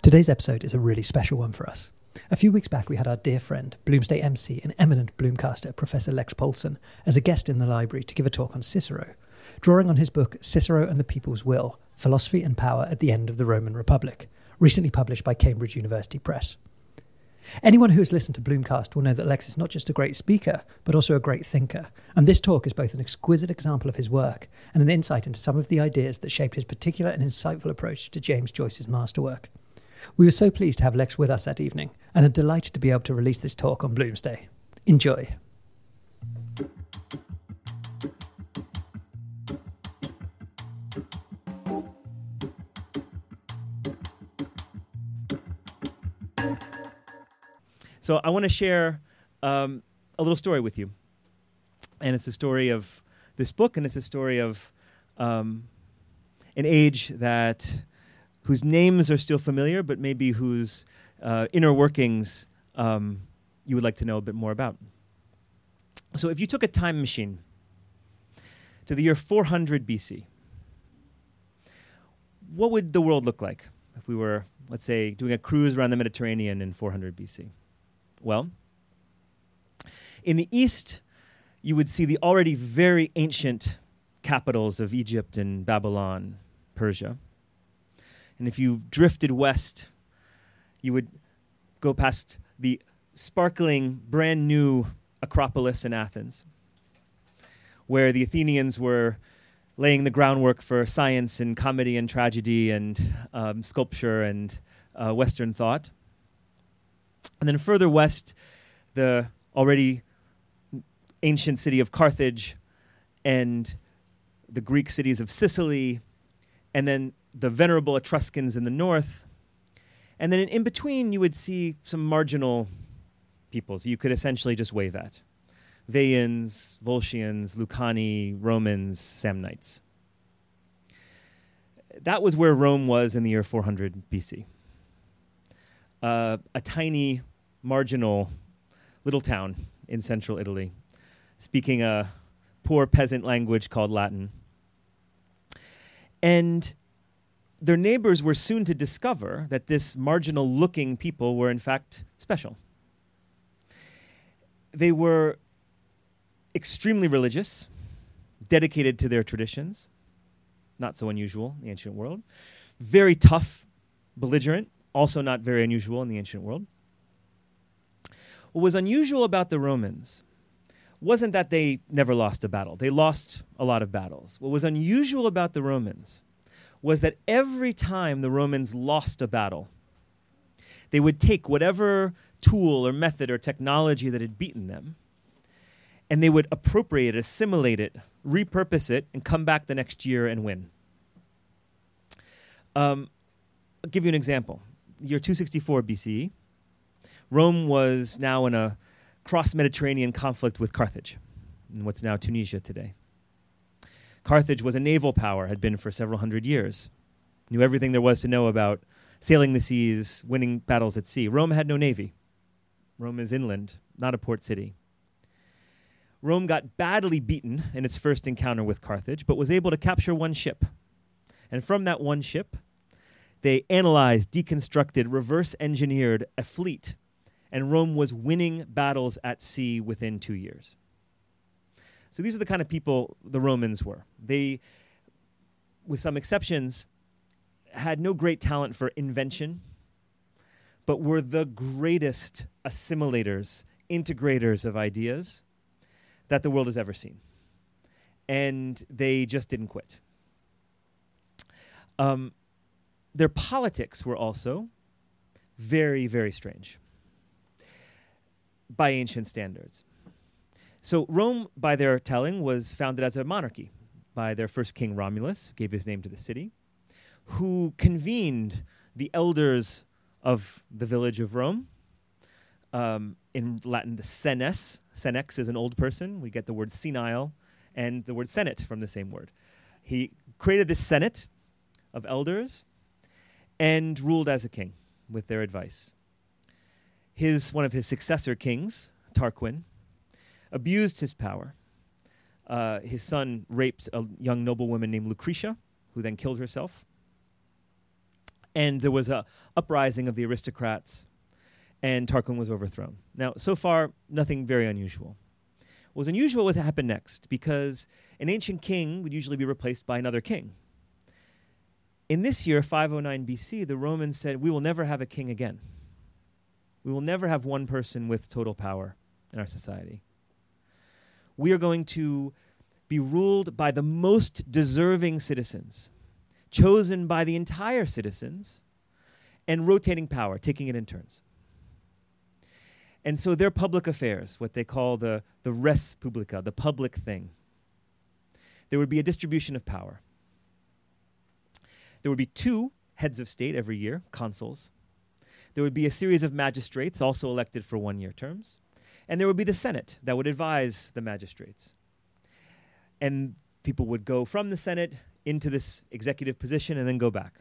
Today's episode is a really special one for us. A few weeks back we had our dear friend, Bloomsday MC and eminent Bloomcaster, Professor Lex Paulson, as a guest in the library to give a talk on Cicero, drawing on his book Cicero and the People's Will, Philosophy and Power at the End of the Roman Republic, recently published by Cambridge University Press. Anyone who has listened to Bloomcast will know that Lex is not just a great speaker, but also a great thinker, and this talk is both an exquisite example of his work and an insight into some of the ideas that shaped his particular and insightful approach to James Joyce's masterwork. We were so pleased to have Lex with us that evening, and are delighted to be able to release this talk on Bloomsday. Enjoy. So I want to share a little story with you. And it's a story of this book, and it's a story of an age whose names are still familiar, but maybe whose inner workings you would like to know a bit more about. So if you took a time machine to the year 400 BC, what would the world look like if we were, let's say, doing a cruise around the Mediterranean in 400 BC? Well, in the east, you would see the already very ancient capitals of Egypt and Babylon, Persia. And if you drifted west, you would go past the sparkling, brand new Acropolis in Athens, where the Athenians were laying the groundwork for science and comedy and tragedy and sculpture and Western thought. And then further west, the already ancient city of Carthage and the Greek cities of Sicily, and then the venerable Etruscans in the north. And then in between, you would see some marginal peoples you could essentially just wave at. Veians, Volscians, Lucani, Romans, Samnites. That was where Rome was in the year 400 BC. A tiny, marginal little town in central Italy, speaking a poor peasant language called Latin. And their neighbors were soon to discover that this marginal-looking people were in fact special. They were extremely religious, dedicated to their traditions, not so unusual in the ancient world, very tough, belligerent, also not very unusual in the ancient world. What was unusual about the Romans wasn't that they never lost a battle. They lost a lot of battles. What was unusual about the Romans was that every time the Romans lost a battle, they would take whatever tool or method or technology that had beaten them, and they would appropriate it, assimilate it, repurpose it, and come back the next year and win. I'll give you an example. Year 264 BCE, Rome was now in a cross-Mediterranean conflict with Carthage, in what's now Tunisia today. Carthage was a naval power, had been for several hundred years, knew everything there was to know about sailing the seas, winning battles at sea. Rome had no navy. Rome is inland, not a port city. Rome got badly beaten in its first encounter with Carthage, but was able to capture one ship. And from that one ship, they analyzed, deconstructed, reverse-engineered a fleet, and Rome was winning battles at sea within 2 years. So these are the kind of people the Romans were. They, with some exceptions, had no great talent for invention, but were the greatest assimilators, integrators of ideas that the world has ever seen. And they just didn't quit. Their politics were also very, very strange by ancient standards. So Rome, by their telling, was founded as a monarchy by their first king Romulus, who gave his name to the city, who convened the elders of the village of Rome. In Latin, the senes. Senex is an old person. We get the word senile and the word senate from the same word. He created this senate of elders and ruled as a king with their advice. One of his successor kings, Tarquin, abused his power. His son raped a young noblewoman named Lucretia, who then killed herself. And there was a uprising of the aristocrats, and Tarquin was overthrown. Now, so far, nothing very unusual. What was unusual was what happened next, because an ancient king would usually be replaced by another king. In this year, 509 BC, the Romans said, we will never have a king again. We will never have one person with total power in our society. We are going to be ruled by the most deserving citizens, chosen by the entire citizens, and rotating power, taking it in turns. And so their public affairs, what they call the res publica, the public thing, there would be a distribution of power. There would be 2 heads of state every year, consuls. There would be a series of magistrates, also elected for 1-year terms. And there would be the Senate that would advise the magistrates. And people would go from the Senate into this executive position and then go back.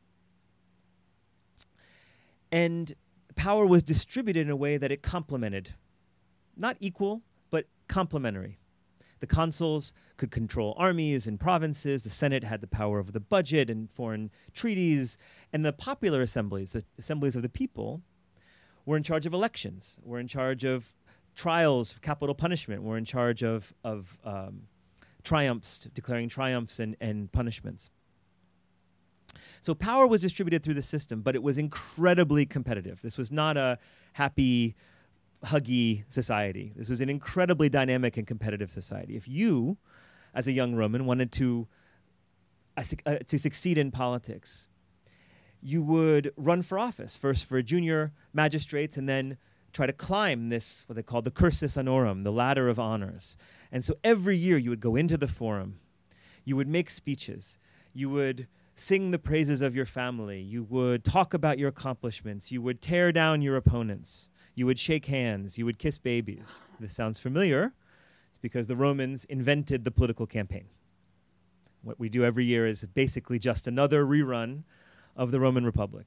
And power was distributed in a way that it complemented, not equal, but complementary. The consuls could control armies and provinces. The Senate had the power over the budget and foreign treaties. And the popular assemblies, the assemblies of the people, were in charge of elections, were in charge of trials, capital punishment, were in charge of triumphs, declaring triumphs and punishments. So power was distributed through the system, but it was incredibly competitive. This was not a happy, huggy society. This was an incredibly dynamic and competitive society. If you, as a young Roman, wanted to succeed in politics, you would run for office, first for junior magistrates, and then try to climb this, what they call the cursus honorum, the ladder of honors. And so every year you would go into the forum, you would make speeches, you would sing the praises of your family, you would talk about your accomplishments, you would tear down your opponents, you would shake hands, you would kiss babies. This sounds familiar. It's because the Romans invented the political campaign. What we do every year is basically just another rerun of the Roman Republic.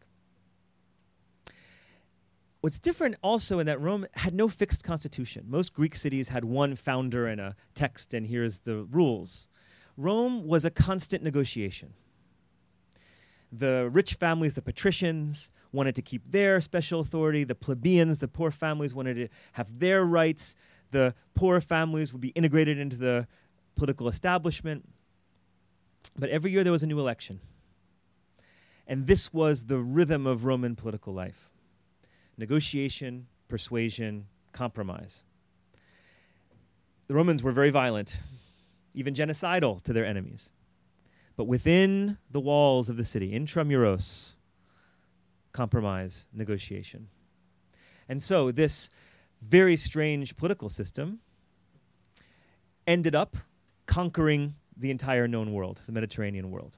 What's different also in that Rome had no fixed constitution. Most Greek cities had one founder and a text, and here's the rules. Rome was a constant negotiation. The rich families, the patricians, wanted to keep their special authority. The plebeians, the poor families, wanted to have their rights. The poor families would be integrated into the political establishment. But every year there was a new election. And this was the rhythm of Roman political life. Negotiation, persuasion, compromise. The Romans were very violent, even genocidal to their enemies. But within the walls of the city, intramuros, compromise, negotiation. And so this very strange political system ended up conquering the entire known world, the Mediterranean world.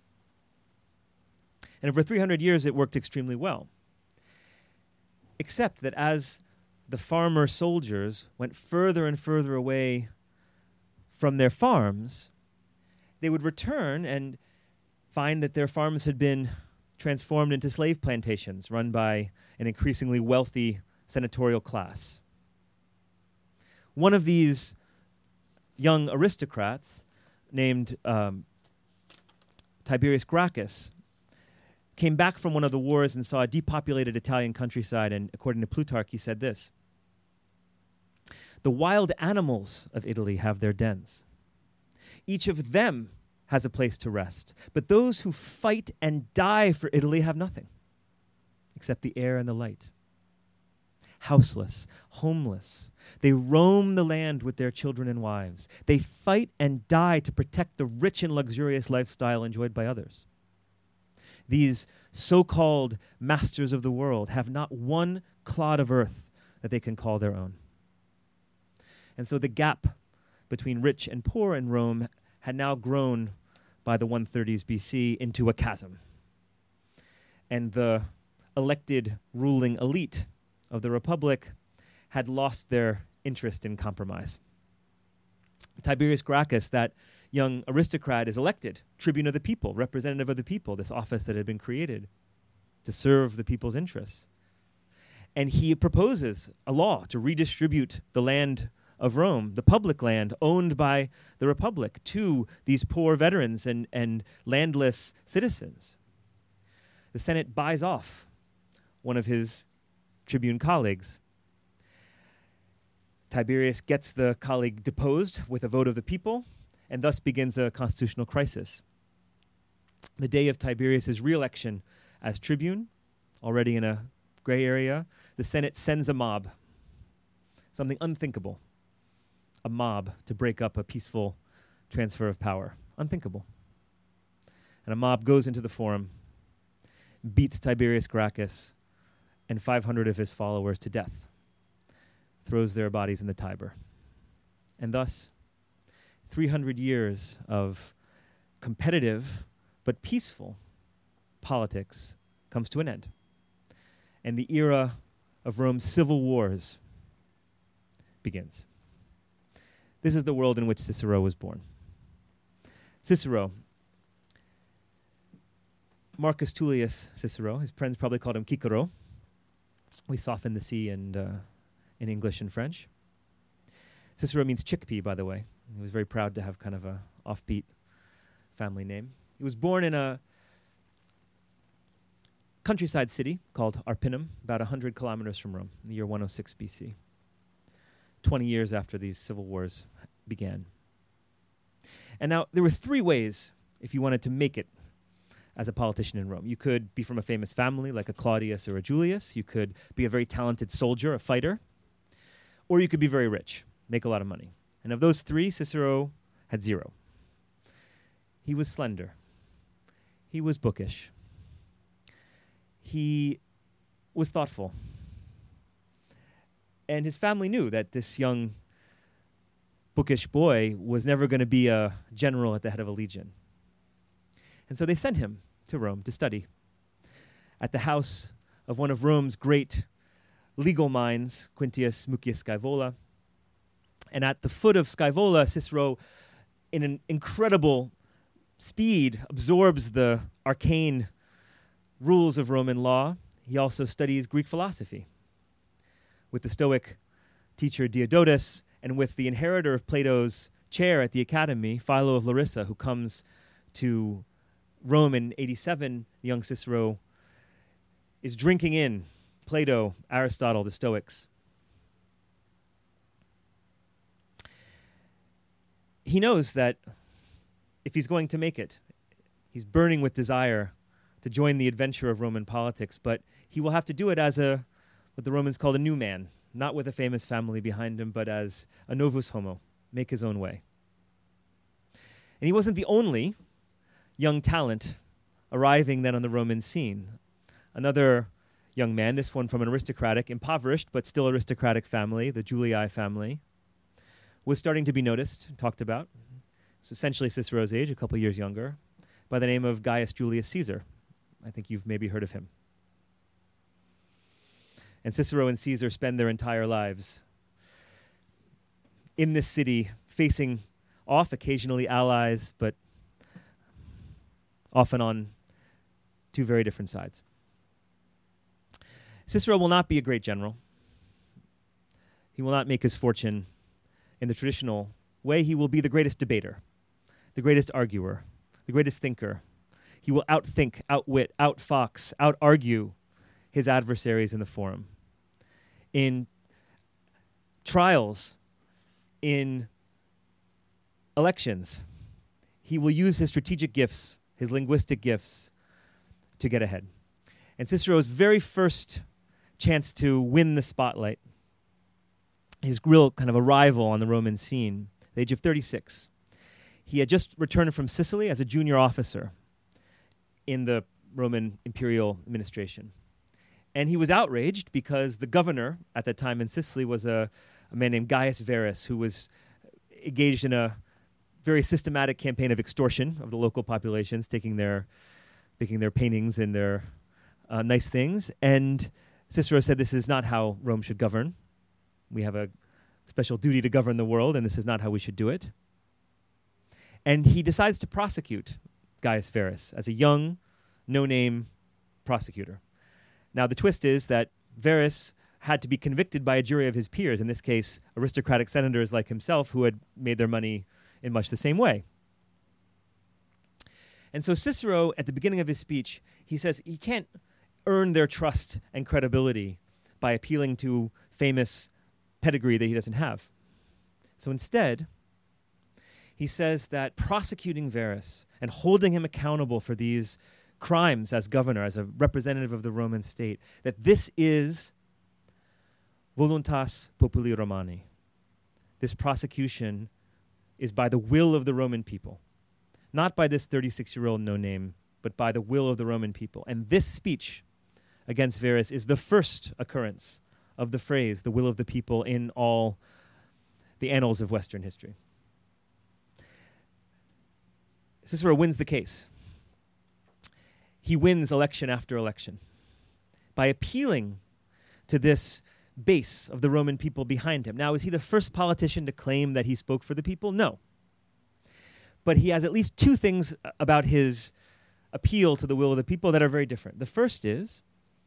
And over 300 years, it worked extremely well. Except that as the farmer soldiers went further and further away from their farms, they would return and find that their farms had been transformed into slave plantations run by an increasingly wealthy senatorial class. One of these young aristocrats, named Tiberius Gracchus, came back from one of the wars and saw a depopulated Italian countryside, and according to Plutarch, he said this: "The wild animals of Italy have their dens. Each of them has a place to rest, but those who fight and die for Italy have nothing except the air and the light. Houseless, homeless, they roam the land with their children and wives. They fight and die to protect the rich and luxurious lifestyle enjoyed by others. These so-called masters of the world have not one clod of earth that they can call their own." And so the gap between rich and poor in Rome had now grown by the 130s BC into a chasm. And the elected ruling elite of the Republic had lost their interest in compromise. Tiberius Gracchus, that young aristocrat, is elected tribune of the people, representative of the people, this office that had been created to serve the people's interests. And he proposes a law to redistribute the land of Rome, the public land owned by the Republic, to these poor veterans and landless citizens. the Senate buys off one of his tribune colleagues. Tiberius gets the colleague deposed with a vote of the people, and thus begins a constitutional crisis. The day of Tiberius's re-election as tribune, already in a gray area, the Senate sends a mob, something unthinkable, a mob to break up a peaceful transfer of power. Unthinkable. And a mob goes into the forum, beats Tiberius Gracchus and 500 of his followers to death, throws their bodies in the Tiber. And thus, 300 years of competitive but peaceful politics comes to an end. And the era of Rome's civil wars begins. This is the world in which Cicero was born. Cicero, Marcus Tullius Cicero, his friends probably called him Cicero. We soften the C in English and French. Cicero means chickpea, by the way. He was very proud to have kind of a offbeat family name. He was born in a countryside city called Arpinum, about 100 kilometers from Rome, in the year 106 BC, 20 years after these civil wars began. And now, there were three ways if you wanted to make it as a politician in Rome. You could be from a famous family, like a Claudius or a Julius. You could be a very talented soldier, a fighter. Or you could be very rich, make a lot of money. And of those three, Cicero had zero. He was slender. He was bookish. He was thoughtful. And his family knew that this young bookish boy was never going to be a general at the head of a legion. And so they sent him to Rome to study at the house of one of Rome's great legal minds, Quintius Mucius Scaevola. And at the foot of Scaevola, Cicero, in an incredible speed, absorbs the arcane rules of Roman law. He also studies Greek philosophy with the Stoic teacher Diodotus and with the inheritor of Plato's chair at the academy, Philo of Larissa, who comes to Rome in 87. Young Cicero is drinking in Plato, Aristotle, the Stoics. He knows that if he's going to make it, he's burning with desire to join the adventure of Roman politics, but he will have to do it as what the Romans called a new man, not with a famous family behind him, but as a novus homo, make his own way. And he wasn't the only young talent arriving then on the Roman scene. Another young man, this one from an aristocratic, impoverished, but still aristocratic family, the Julii family, was starting to be noticed, talked about. It's essentially Cicero's age, a couple years younger, by the name of Gaius Julius Caesar. I think you've maybe heard of him. And Cicero and Caesar spend their entire lives in this city, facing off, occasionally allies, but often on two very different sides. Cicero will not be a great general. He will not make his fortune in the traditional way. He will be the greatest debater, the greatest arguer, the greatest thinker. He will outthink, outwit, outfox, outargue his adversaries in the forum. In trials, in elections, he will use his strategic gifts, his linguistic gifts, to get ahead. And Cicero's very first chance to win the spotlight, his real kind of arrival on the Roman scene, at the age of 36. He had just returned from Sicily as a junior officer in the Roman imperial administration. And he was outraged because the governor at that time in Sicily was a man named Gaius Verus, who was engaged in a very systematic campaign of extortion of the local populations, taking their paintings and their nice things. And Cicero said, this is not how Rome should govern. We have a special duty to govern the world, and this is not how we should do it. And he decides to prosecute Gaius Verus as a young, no-name prosecutor. Now, the twist is that Verus had to be convicted by a jury of his peers, in this case, aristocratic senators like himself who had made their money in much the same way. And so Cicero, at the beginning of his speech, he says he can't earn their trust and credibility by appealing to famous pedigree that he doesn't have. So instead, he says that prosecuting Verus and holding him accountable for these crimes as governor, as a representative of the Roman state, that this is voluntas populi Romani. This prosecution is by the will of the Roman people, not by this 36-year-old no-name, but by the will of the Roman people. And this speech against Verus is the first occurrence of the phrase, the will of the people, in all the annals of Western history. Cicero wins the case. He wins election after election by appealing to this base of the Roman people behind him. Now, is he the first politician to claim that he spoke for the people? No. But he has at least two things about his appeal to the will of the people that are very different. The first is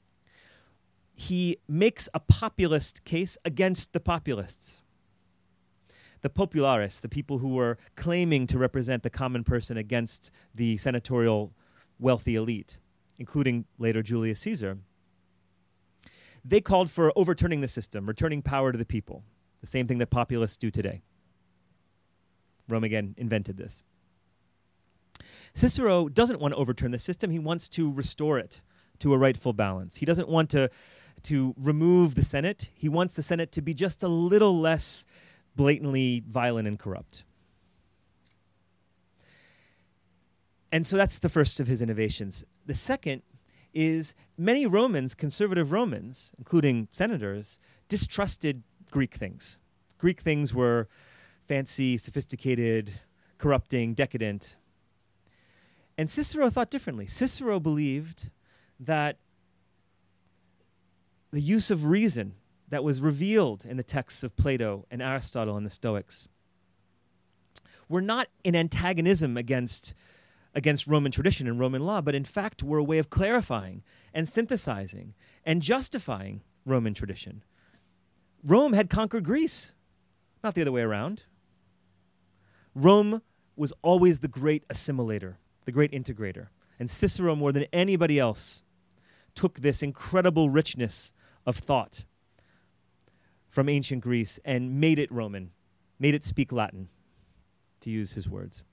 he makes a populist case against the populists. The populares, the people who were claiming to represent the common person against the senatorial wealthy elite, including later Julius Caesar, they called for overturning the system, returning power to the people, the same thing that populists do today. Rome, again, invented this. Cicero doesn't want to overturn the system. He wants to restore it to a rightful balance. He doesn't want to remove the Senate. He wants the Senate to be just a little less blatantly violent and corrupt. And so that's the first of his innovations. The second is many Romans, conservative Romans, including senators, distrusted Greek things. Greek things were fancy, sophisticated, corrupting, decadent. And Cicero thought differently. Cicero believed that the use of reason that was revealed in the texts of Plato and Aristotle and the Stoics were not in antagonism against Roman tradition and Roman law, but in fact were a way of clarifying and synthesizing and justifying Roman tradition. Rome had conquered Greece, not the other way around. Rome was always the great assimilator, the great integrator. And Cicero, more than anybody else, took this incredible richness of thought from ancient Greece and made it Roman, made it speak Latin, to use his words.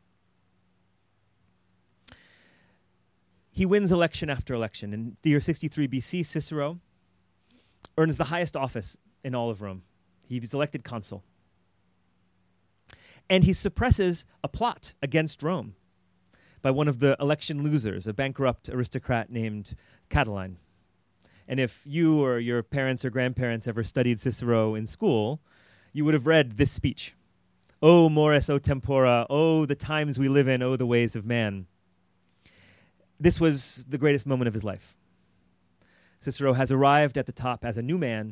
He wins election after election. In the year 63 BC, Cicero earns the highest office in all of Rome. He was elected consul. And he suppresses a plot against Rome by one of the election losers, a bankrupt aristocrat named Catiline. And if you or your parents or grandparents ever studied Cicero in school, you would have read this speech. O mores, o tempora, oh, the times we live in, oh, the ways of man. This was the greatest moment of his life. Cicero has arrived at the top as a new man,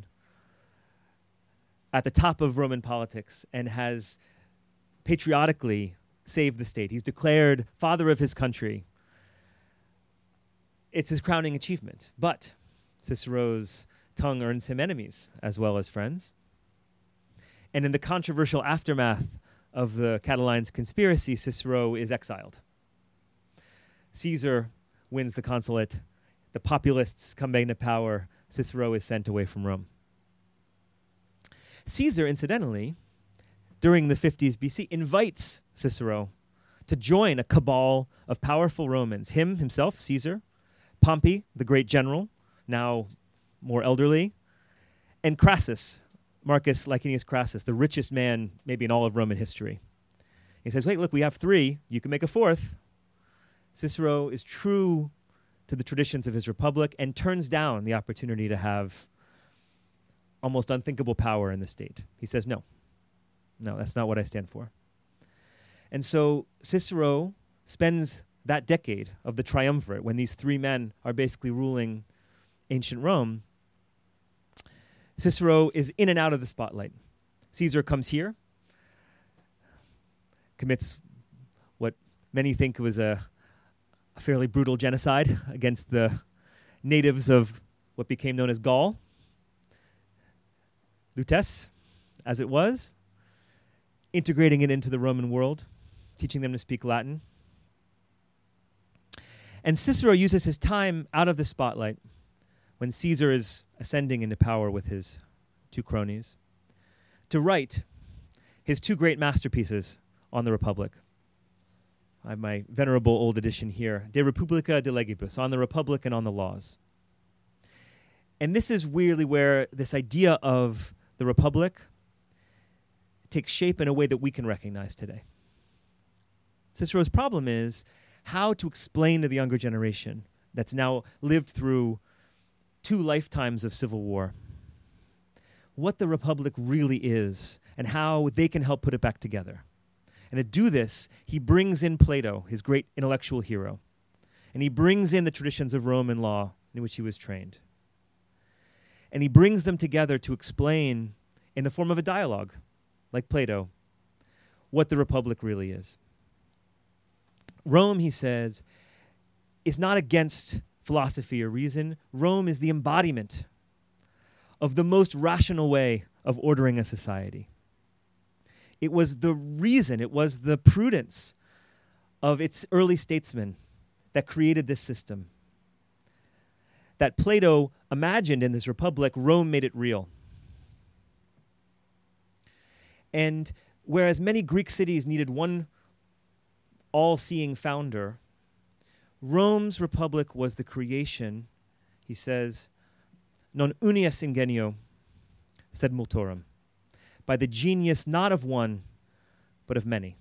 at the top of Roman politics, and has patriotically saved the state. He's declared father of his country. It's his crowning achievement. But Cicero's tongue earns him enemies as well as friends. And in the controversial aftermath of the Catiline's conspiracy, Cicero is exiled. Caesar wins the consulate. The populists come back into power. Cicero is sent away from Rome. Caesar, incidentally, during the 50s BC, invites Cicero to join a cabal of powerful Romans. Himself, Caesar, Pompey, the great general, now more elderly, and Crassus, Marcus Licinius Crassus, the richest man maybe in all of Roman history. He says, wait, look, we have three. You can make a fourth. Cicero is true to the traditions of his republic and turns down the opportunity to have almost unthinkable power in the state. He says, no, that's not what I stand for. And so Cicero spends that decade of the triumvirate, when these three men are basically ruling ancient Rome, Cicero is in and out of the spotlight. Caesar comes here, commits what many think was a fairly brutal genocide against the natives of what became known as Gaul, Lutes, as it was, integrating it into the Roman world, teaching them to speak Latin. And Cicero uses his time out of the spotlight when Caesar is ascending into power with his two cronies to write his two great masterpieces on the Republic. I have my venerable old edition here, De Republica de Legibus, on the Republic and on the laws. And this is really where this idea of the Republic takes shape in a way that we can recognize today. Cicero's problem is how to explain to the younger generation that's now lived through 2 lifetimes of civil war what the Republic really is and how they can help put it back together. And to do this, he brings in Plato, his great intellectual hero, and he brings in the traditions of Roman law in which he was trained. And he brings them together to explain, in the form of a dialogue, like Plato, what the Republic really is. Rome, he says, is not against philosophy or reason. Rome is the embodiment of the most rational way of ordering a society. It was the reason, it was the prudence of its early statesmen that created this system. That Plato imagined in this republic, Rome made it real. And whereas many Greek cities needed one all-seeing founder, Rome's republic was the creation, he says, non unius ingenio, sed multorum, by the genius not of one, but of many.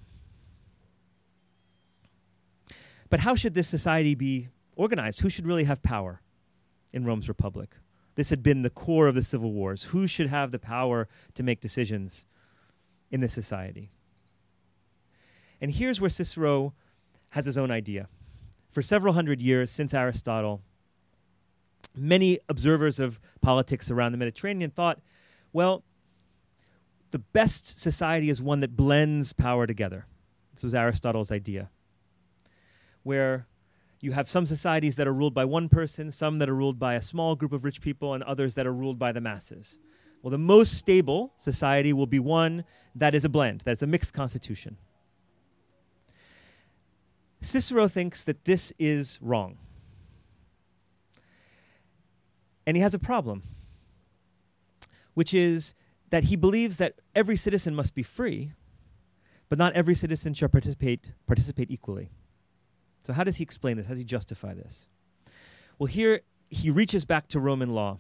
But how should this society be organized? Who should really have power in Rome's republic? This had been the core of the civil wars. Who should have the power to make decisions in this society? And here's where Cicero has his own idea. For several hundred years since Aristotle, many observers of politics around the Mediterranean thought, well, the best society is one that blends power together. This was Aristotle's idea, where you have some societies that are ruled by one person, some that are ruled by a small group of rich people, and others that are ruled by the masses. Well, the most stable society will be one that is a blend, that's a mixed constitution. Cicero thinks that this is wrong. And he has a problem, which is that he believes that every citizen must be free, but not every citizen shall participate equally. So how does he explain this? How does he justify this? Well, here he reaches back to Roman law,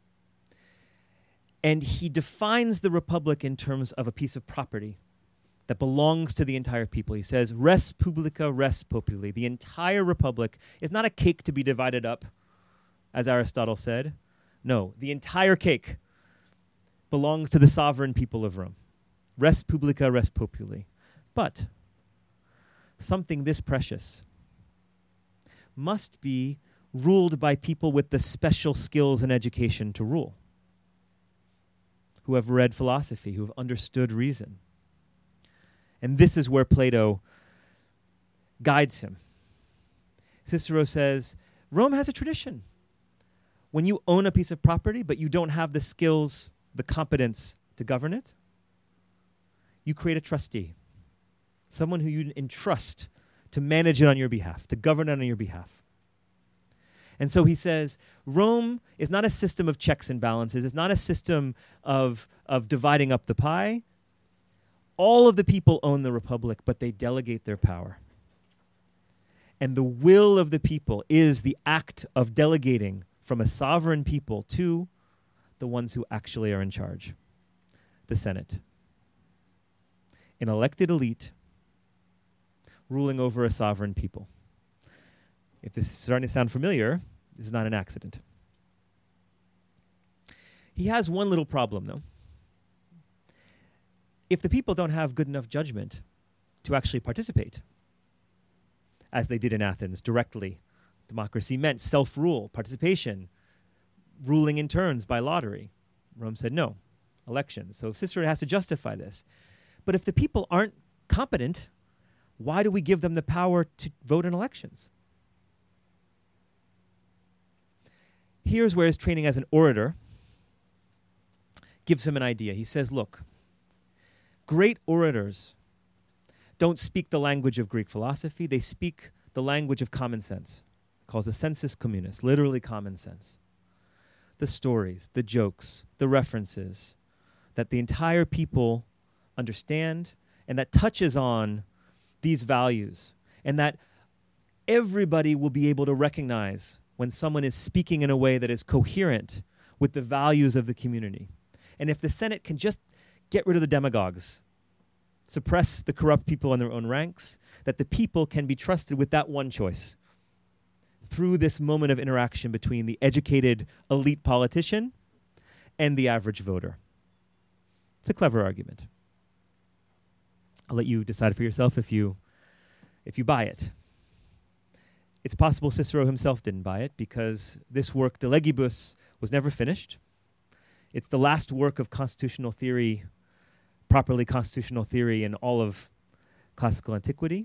and he defines the republic in terms of a piece of property that belongs to the entire people. He says, res publica, res populi. The entire republic is not a cake to be divided up, as Aristotle said. No, the entire cake belongs to the sovereign people of Rome. Res publica, res populi. But something this precious must be ruled by people with the special skills and education to rule, who have read philosophy, who have understood reason. And this is where Plato guides him. Cicero says, Rome has a tradition. When you own a piece of property, but you don't have the skills, the competence to govern it, you create a trustee, someone who you entrust to manage it on your behalf, to govern it on your behalf. And so he says, Rome is not a system of checks and balances. It's not a system of dividing up the pie. All of the people own the republic, but they delegate their power. And the will of the people is the act of delegating from a sovereign people to the ones who actually are in charge, the Senate. An elected elite ruling over a sovereign people. If this is starting to sound familiar, this is not an accident. He has one little problem, though. If the people don't have good enough judgment to actually participate, as they did in Athens, directly, democracy meant self-rule, participation, ruling in turns by lottery. Rome said no, elections. So Cicero has to justify this. But if the people aren't competent, why do we give them the power to vote in elections? Here's where his training as an orator gives him an idea. He says, look, great orators don't speak the language of Greek philosophy. They speak the language of common sense. calls the sensus communis, literally common sense. The stories, the jokes, the references that the entire people understand and that touches on these values, and that everybody will be able to recognize when someone is speaking in a way that is coherent with the values of the community. And if the Senate can just get rid of the demagogues, suppress the corrupt people in their own ranks, that the people can be trusted with that one choice through this moment of interaction between the educated elite politician and the average voter. It's a clever argument. I'll let you decide for yourself if you buy it. It's possible Cicero himself didn't buy it because this work, De Legibus, was never finished. It's the last work of constitutional theory, properly constitutional theory in all of classical antiquity.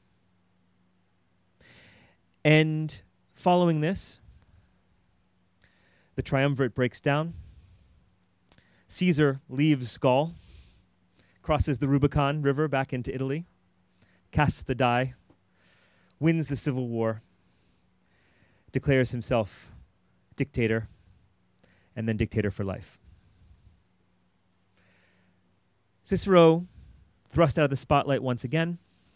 And following this, the triumvirate breaks down. Caesar leaves Gaul, crosses the Rubicon River back into Italy, casts the die, wins the civil war, declares himself dictator, and then dictator for life. Cicero, thrust out of the spotlight once again,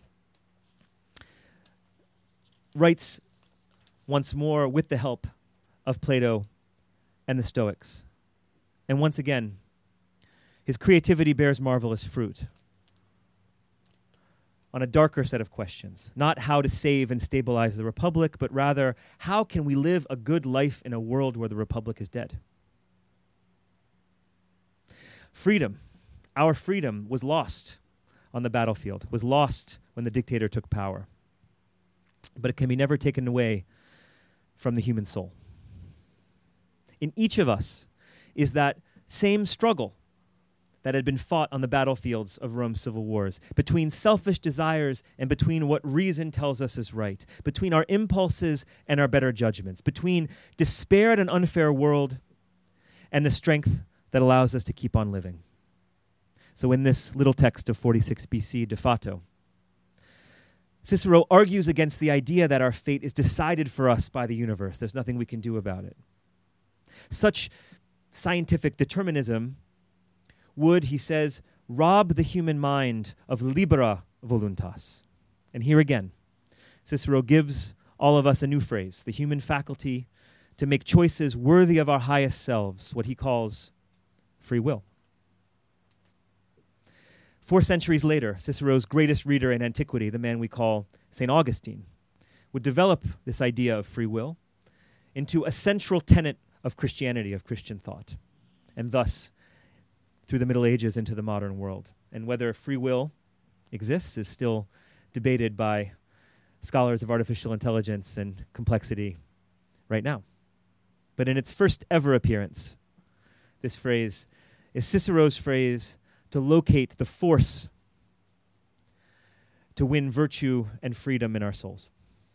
writes once more with the help of Plato and the Stoics. And once again, his creativity bears marvelous fruit on a darker set of questions. Not how to save and stabilize the Republic, but rather, how can we live a good life in a world where the Republic is dead? Freedom. Our freedom was lost on the battlefield, was lost when the dictator took power. But it can be never taken away from the human soul. In each of us is that same struggle that had been fought on the battlefields of Rome's civil wars, between selfish desires and between what reason tells us is right, between our impulses and our better judgments, between despair at an unfair world and the strength that allows us to keep on living. So in this little text of 46 BC, De Fato, Cicero argues against the idea that our fate is decided for us by the universe. There's nothing we can do about it. Such scientific determinism would, he says, rob the human mind of libera voluntas. And here again, Cicero gives all of us a new phrase, the human faculty to make choices worthy of our highest selves, what he calls free will. 4 centuries later, Cicero's greatest reader in antiquity, the man we call St. Augustine, would develop this idea of free will into a central tenet of Christianity, of Christian thought, and thus through the Middle Ages into the modern world. And whether free will exists is still debated by scholars of artificial intelligence and complexity right now. But in its first ever appearance, this phrase is Cicero's phrase to locate the force to win virtue and freedom in our souls.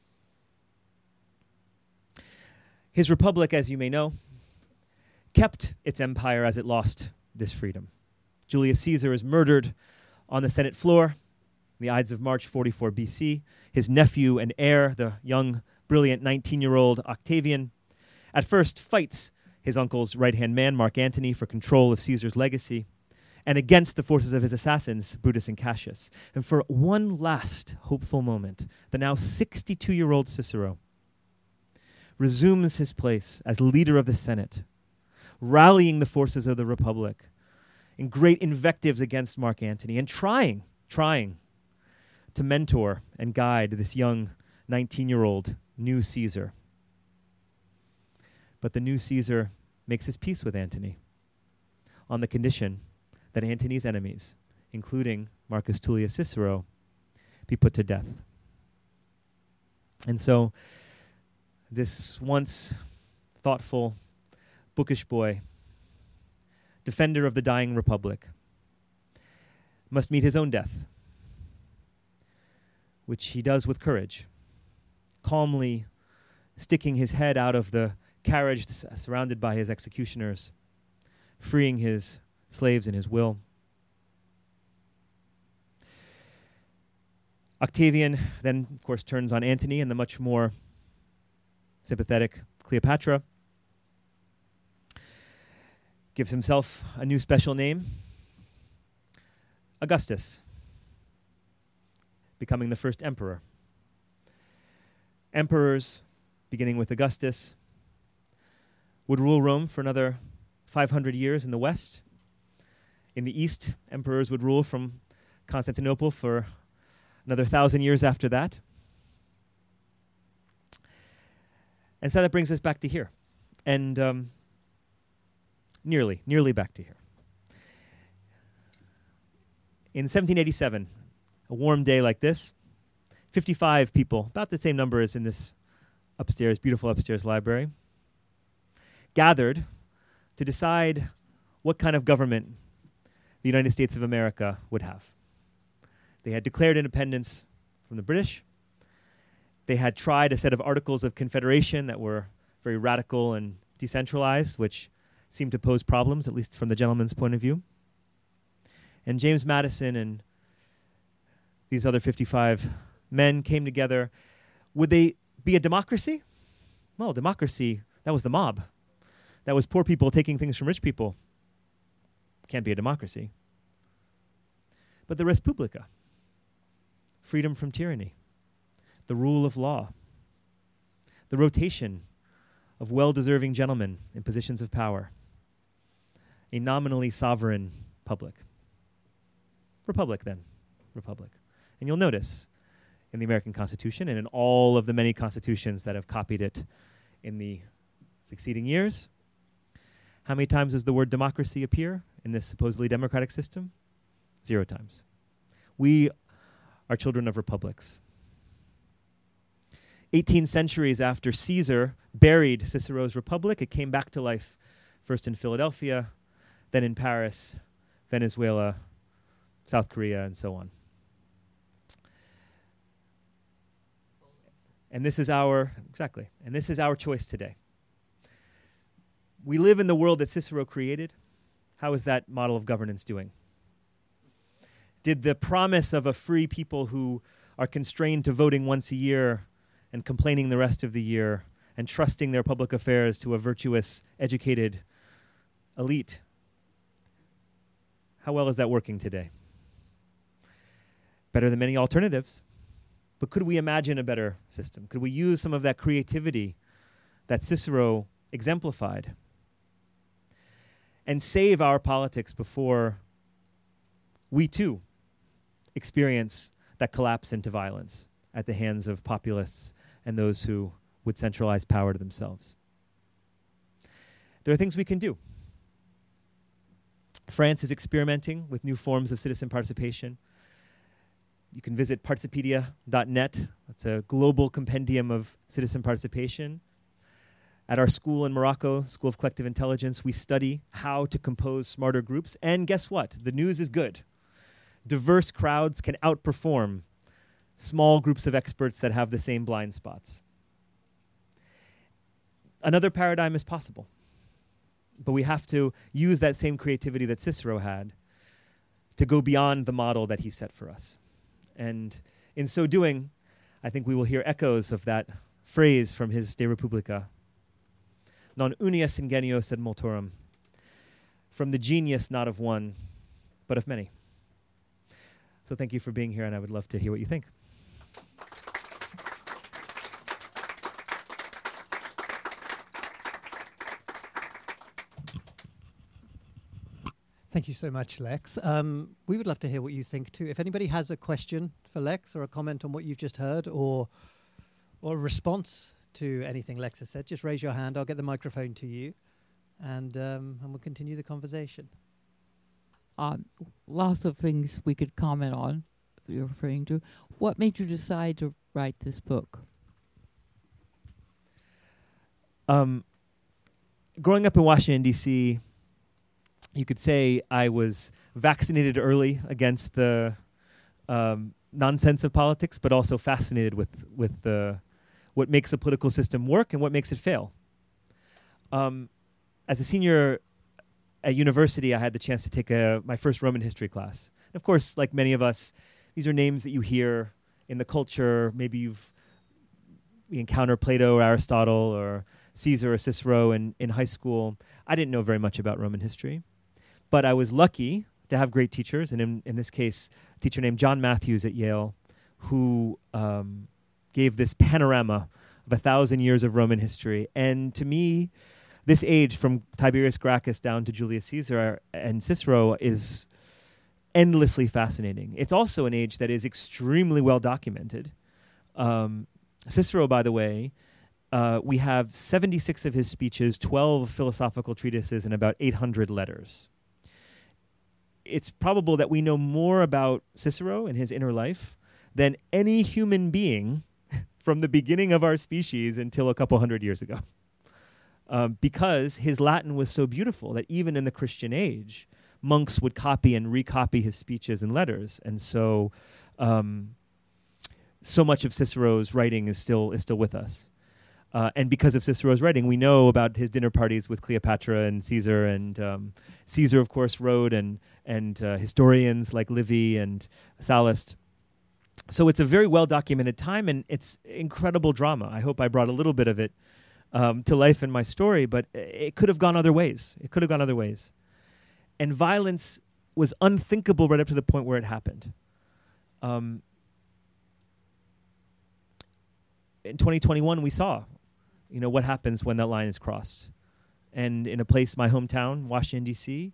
His republic, as you may know, kept its empire as it lost this freedom. Julius Caesar is murdered on the Senate floor in the Ides of March 44 BC. His nephew and heir, the young, brilliant 19-year-old Octavian, at first fights his uncle's right-hand man, Mark Antony, for control of Caesar's legacy, and against the forces of his assassins, Brutus and Cassius. And for one last hopeful moment, the now 62-year-old Cicero resumes his place as leader of the Senate, rallying the forces of the Republic in great invectives against Mark Antony, and trying to mentor and guide this young 19-year-old new Caesar. But the new Caesar makes his peace with Antony on the condition that Antony's enemies, including Marcus Tullius Cicero, be put to death. And so this once thoughtful, bookish boy, defender of the dying republic, must meet his own death, which he does with courage, calmly sticking his head out of the carriage surrounded by his executioners, freeing his slaves in his will. Octavian then, of course, turns on Antony in the much more sympathetic Cleopatra, gives himself a new special name, Augustus, becoming the first emperor. Emperors, beginning with Augustus, would rule Rome for another 500 years in the west. In the east, emperors would rule from Constantinople for another 1,000 years after that. And so that brings us back to here. And nearly back to here. In 1787, a warm day like this, 55 people, about the same number as in this beautiful upstairs library, gathered to decide what kind of government the United States of America would have. They had declared independence from the British. They had tried a set of Articles of Confederation that were very radical and decentralized, which seemed to pose problems, at least from the gentleman's point of view. And James Madison and these other 55 men came together. Would they be a democracy? Well, democracy, that was the mob. That was poor people taking things from rich people. Can't be a democracy. But the res publica, freedom from tyranny, the rule of law, the rotation of well-deserving gentlemen in positions of power, a nominally sovereign public. Republic, then. Republic. And you'll notice in the American Constitution and in all of the many constitutions that have copied it in the succeeding years, how many times does the word democracy appear in this supposedly democratic system? 0 times. We are children of republics. 18 centuries after Caesar buried Cicero's republic, it came back to life first in Philadelphia, then in Paris, Venezuela, South Korea, and so on. And this is our choice today. We live in the world that Cicero created. How is that model of governance doing? Did the promise of a free people who are constrained to voting once a year and complaining the rest of the year and trusting their public affairs to a virtuous, educated elite, how well is that working today? Better than many alternatives. But could we imagine a better system? Could we use some of that creativity that Cicero exemplified and save our politics before we too experience that collapse into violence at the hands of populists and those who would centralize power to themselves? There are things we can do. France is experimenting with new forms of citizen participation. You can visit participedia.net. It's a global compendium of citizen participation. At our school in Morocco, School of Collective Intelligence, we study how to compose smarter groups. And guess what? The news is good. Diverse crowds can outperform small groups of experts that have the same blind spots. Another paradigm is possible. But we have to use that same creativity that Cicero had to go beyond the model that he set for us. And in so doing, I think we will hear echoes of that phrase from his De Republica. Non unius ingenio sed multorum. From the genius not of one, but of many. So thank you for being here, and I would love to hear what you think. Thank you so much, Lex. We would love to hear what you think too. If anybody has a question for Lex or a comment on what you've just heard or a response to anything Lex has said, just raise your hand. I'll get the microphone to you, and we'll continue the conversation. Lots of things we could comment on, you're referring to. What made you decide to write this book? Growing up in Washington, D.C., you could say I was vaccinated early against the nonsense of politics, but also fascinated with what makes a political system work and what makes it fail. As a senior at university, I had the chance to take my first Roman history class. And of course, like many of us, these are names that you hear in the culture. Maybe you've we encounter Plato or Aristotle or Caesar or Cicero in high school, I didn't know very much about Roman history. But I was lucky to have great teachers, and in this case, a teacher named John Matthews at Yale, who gave this panorama of 1,000 years of Roman history. And to me, this age, from Tiberius Gracchus down to Julius Caesar and Cicero, is endlessly fascinating. It's also an age that is extremely well documented. Cicero, by the way, we have 76 of his speeches, 12 philosophical treatises, and about 800 letters. It's probable that we know more about Cicero and his inner life than any human being from the beginning of our species until a couple hundred years ago. Because his Latin was so beautiful that even in the Christian age, monks would copy and recopy his speeches and letters. And so so much of Cicero's writing is still with us. And because of Cicero's writing, we know about his dinner parties with Cleopatra and Caesar. And Caesar, of course, wrote, and historians like Livy and Sallust. So it's a very well-documented time, and it's incredible drama. I hope I brought a little bit of it to life in my story, but it could have gone other ways. And violence was unthinkable right up to the point where it happened. In 2021, we saw, what happens when that line is crossed. And in a place, my hometown, Washington, D.C.,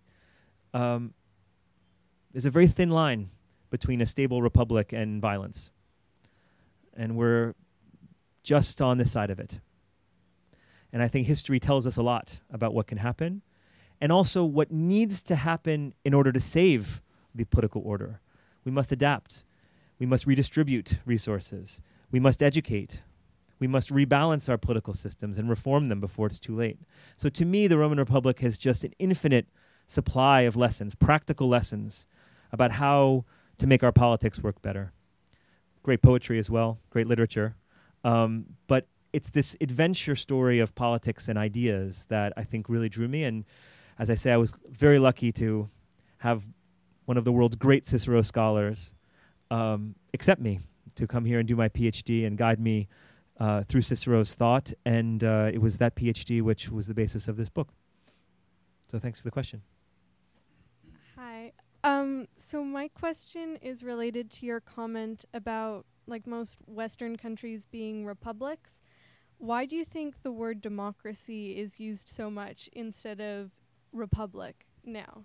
there's a very thin line between a stable republic and violence. And we're just on this side of it. And I think history tells us a lot about what can happen, and also what needs to happen in order to save the political order. We must adapt. We must redistribute resources. We must educate. We must rebalance our political systems and reform them before it's too late. So to me, the Roman Republic has just an infinite supply of lessons, practical lessons about how to make our politics work better. Great poetry as well, great literature. But it's this adventure story of politics and ideas that I think really drew me. And as I say, I was very lucky to have one of the world's great Cicero scholars accept me to come here and do my PhD and guide me through Cicero's thought. And it was that PhD which was the basis of this book. So thanks for the question. Hi. So my question is related to your comment about most Western countries being republics. Why do you think the word democracy is used so much instead of republic now?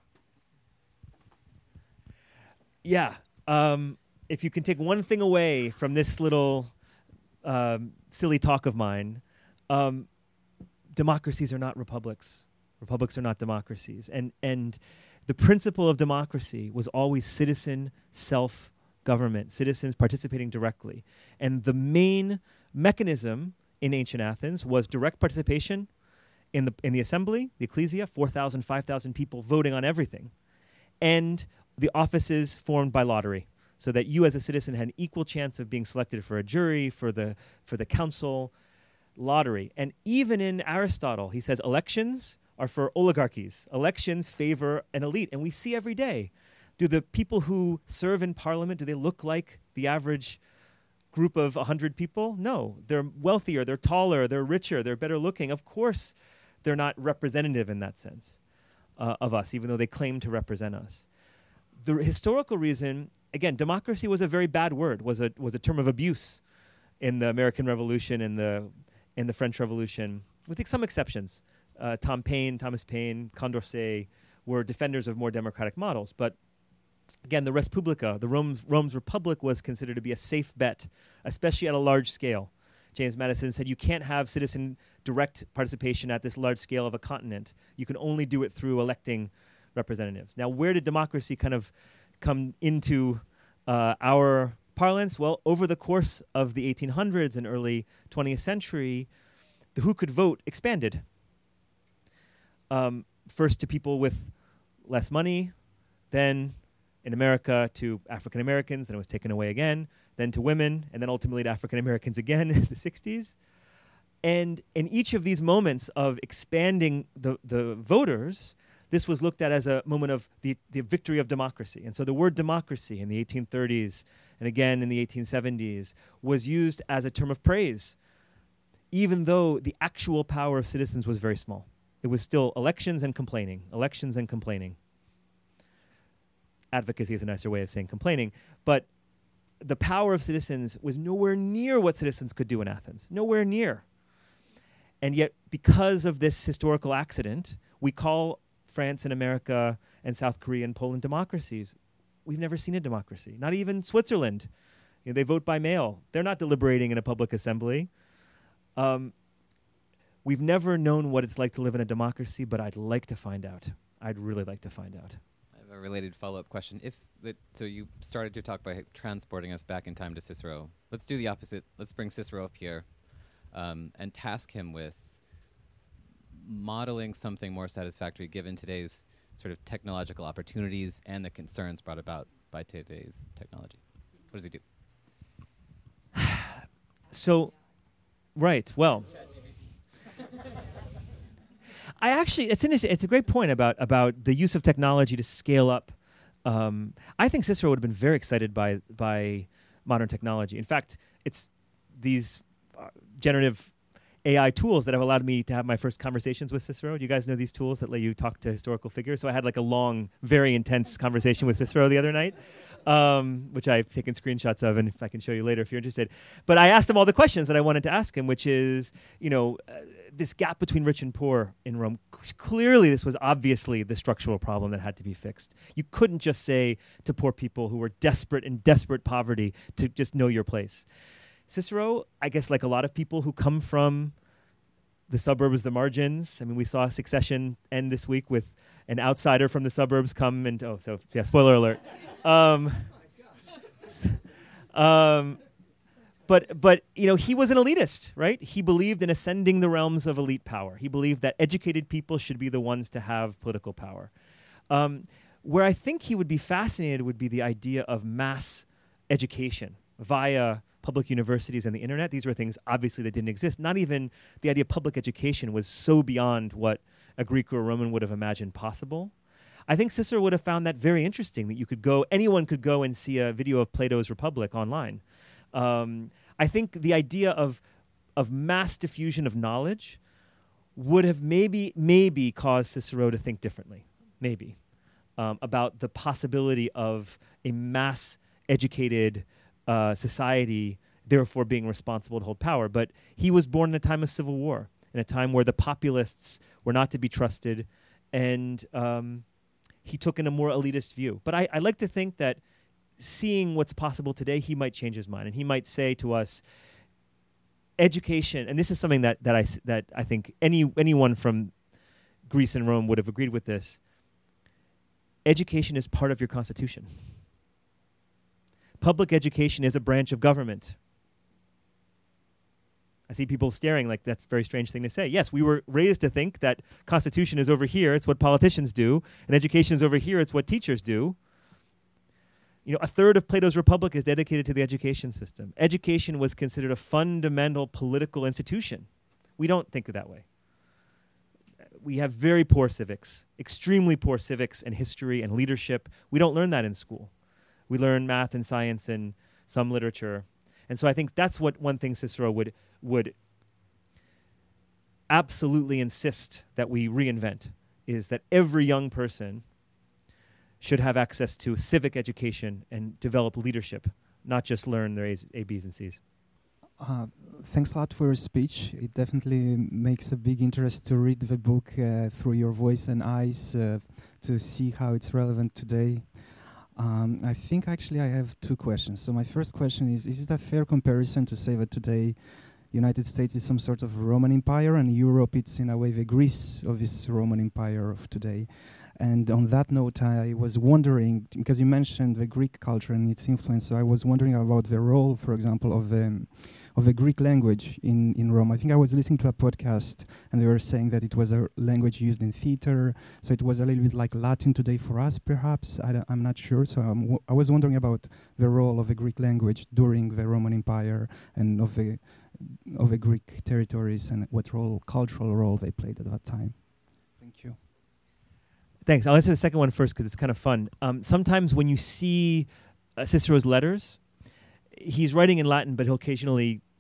Yeah. If you can take one thing away from this little silly talk of mine, democracies are not republics. Republics are not democracies. And the principle of democracy was always citizen self-government, citizens participating directly. And the main mechanism in ancient Athens was direct participation in the assembly, the ecclesia, 4,000, 5,000 people voting on everything, and the offices formed by lottery, so that you as a citizen had an equal chance of being selected for a jury, for the council, lottery. And even in Aristotle, he says elections are for oligarchies. Elections favor an elite, and we see every day. Do the people who serve in parliament, do they look like the average group of 100 people? No. They're wealthier, they're taller, they're richer, they're better looking. Of course, they're not representative in that sense of us, even though they claim to represent us. The historical reason, again, democracy was a very bad word, was a term of abuse in the American Revolution and in the French Revolution, with some exceptions. Thomas Paine, Condorcet were defenders of more democratic models, but again, the Respublica, Rome's Republic, was considered to be a safe bet, especially at a large scale. James Madison said you can't have citizen direct participation at this large scale of a continent. You can only do it through electing representatives. Now, where did democracy kind of come into our parlance? Well, over the course of the 1800s and early 20th century, the who could vote expanded. First to people with less money, then in America to African Americans, and it was taken away again, then to women, and then ultimately to African Americans again in the 60s. And in each of these moments of expanding the voters, this was looked at as a moment of the victory of democracy. And so the word democracy in the 1830s and again in the 1870s was used as a term of praise even though the actual power of citizens was very small. It was still elections and complaining, elections and complaining. Advocacy is a nicer way of saying complaining, but the power of citizens was nowhere near what citizens could do in Athens, nowhere near. And yet, because of this historical accident, we call France and America and South Korea and Poland democracies. We've never seen a democracy, not even Switzerland. They vote by mail. They're not deliberating in a public assembly. We've never known what it's like to live in a democracy, but I'd like to find out. I'd really like to find out. I have a related follow-up question. So you started your talk by transporting us back in time to Cicero. Let's do the opposite. Let's bring Cicero up here and task him with modeling something more satisfactory given today's sort of technological opportunities and the concerns brought about by today's technology. What does he do? So, right, well, it's interesting. It's a great point about the use of technology to scale up. I think Cicero would have been very excited by modern technology. In fact, it's these generative AI tools that have allowed me to have my first conversations with Cicero. Do you guys know these tools that let you talk to historical figures? So I had like a long, very intense conversation with Cicero the other night, which I've taken screenshots of, and if I can show you later if you're interested. But I asked him all the questions that I wanted to ask him, which is, this gap between rich and poor in Rome. Clearly, this was obviously the structural problem that had to be fixed. You couldn't just say to poor people who were desperate in desperate poverty to just know your place. Cicero, I guess like a lot of people who come from the suburbs, the margins. I mean, we saw Succession end this week with an outsider from the suburbs come and, spoiler alert. But he was an elitist, right? He believed in ascending the realms of elite power. He believed that educated people should be the ones to have political power. Where I think he would be fascinated would be the idea of mass education via public universities and the internet. These were things obviously that didn't exist. Not even the idea of public education was so beyond what a Greek or a Roman would have imagined possible. I think Cicero would have found that very interesting, that anyone could go and see a video of Plato's Republic online. I think the idea of mass diffusion of knowledge would have maybe caused Cicero to think differently, maybe, about the possibility of a mass educated society, therefore being responsible to hold power. But he was born in a time of civil war, in a time where the populists were not to be trusted, and he took in a more elitist view. But I like to think that seeing what's possible today, he might change his mind, and he might say to us, education, and this is something that I think anyone from Greece and Rome would have agreed with this, education is part of your constitution. Public education is a branch of government. I see people staring like that's a very strange thing to say. Yes, we were raised to think that constitution is over here, it's what politicians do, and education is over here, it's what teachers do. A third of Plato's Republic is dedicated to the education system. Education was considered a fundamental political institution. We don't think of that way. We have very poor civics, extremely poor civics and history and leadership. We don't learn that in school. We learn math and science and some literature. And so I think that's one thing Cicero would absolutely insist that we reinvent, is that every young person should have access to civic education and develop leadership, not just learn their A, B's, and C's. Thanks a lot for your speech. It definitely makes a big interest to read the book through your voice and eyes to see how it's relevant today. I think actually I have two questions. So my first question is it a fair comparison to say that today United States is some sort of Roman Empire and Europe it's in a way the Greece of this Roman Empire of today? And on that note, I was wondering, because you mentioned the Greek culture and its influence, so I was wondering about the role, for example, of the Greek language in Rome. I think I was listening to a podcast, and they were saying that it was a language used in theater, so it was a little bit like Latin today for us, perhaps. I'm not sure. So I was wondering about the role of the Greek language during the Roman Empire and of the Greek territories and what cultural role they played at that time. Thank you. Thanks. I'll answer the second one first because it's kind of fun. Sometimes when you see Cicero's letters, he's writing in Latin, but he'll occasionally,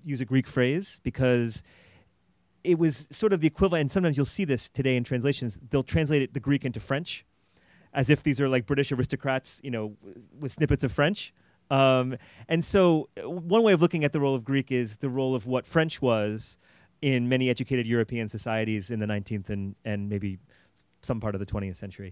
use a Greek phrase because it was sort of the equivalent, and sometimes you'll see this today in translations, they'll translate the Greek into French, as if these are like British aristocrats, with snippets of French. And so one way of looking at the role of Greek is the role of what French was in many educated European societies in the 19th and maybe some part of the 20th century.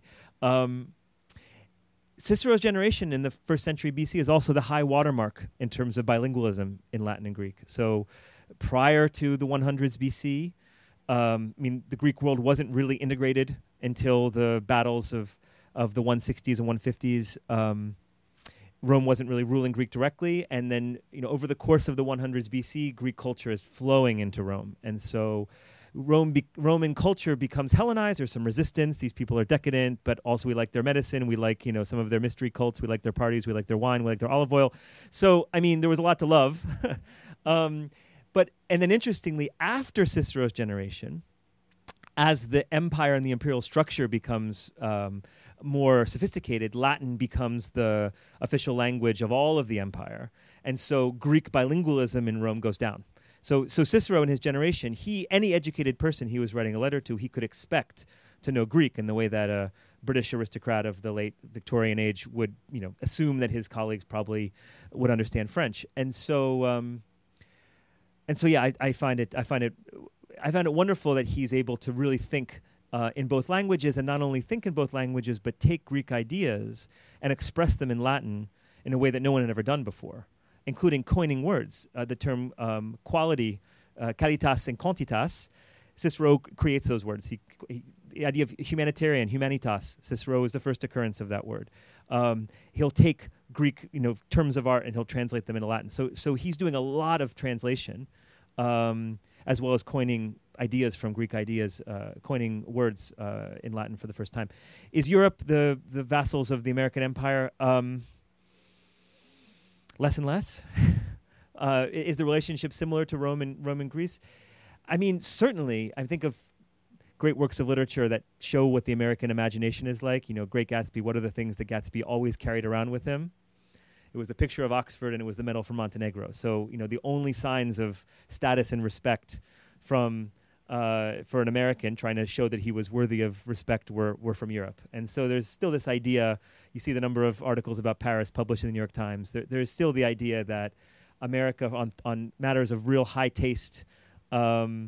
Cicero's generation in the 1st century BC is also the high watermark in terms of bilingualism in Latin and Greek. So prior to the 100s BC, the Greek world wasn't really integrated until the battles of the 160s and 150s. Rome wasn't really ruling Greek directly, and then over the course of the 100s BC, Greek culture is flowing into Rome, and so Roman culture becomes Hellenized. There's some resistance. These people are decadent, but also we like their medicine. We like some of their mystery cults. We like their parties. We like their wine. We like their olive oil. So there was a lot to love. And then interestingly, after Cicero's generation, as the empire and the imperial structure becomes more sophisticated, Latin becomes the official language of all of the empire. And so Greek bilingualism in Rome goes down. So Cicero in his generation, any educated person he was writing a letter to, he could expect to know Greek in the way that a British aristocrat of the late Victorian age would, assume that his colleagues probably would understand French. And so yeah, I find it wonderful that he's able to really think in both languages, and not only think in both languages, but take Greek ideas and express them in Latin in a way that no one had ever done before, including coining words. The term quality, qualitas and quantitas, Cicero creates those words. The idea of humanitarian, humanitas, Cicero is the first occurrence of that word. He'll take Greek, terms of art, and he'll translate them into Latin. So he's doing a lot of translation, as well as coining ideas from Greek ideas, coining words in Latin for the first time. Is Europe the vassals of the American Empire? Less and less? Is the relationship similar to Rome and Greece? Certainly. I think of great works of literature that show what the American imagination is like. Great Gatsby, what are the things that Gatsby always carried around with him? It was the picture of Oxford, and it was the medal from Montenegro. So, the only signs of status and respect for an American trying to show that he was worthy of respect were from Europe. And so there's still this idea, you see the number of articles about Paris published in the New York Times, there's still the idea that America on matters of real high taste and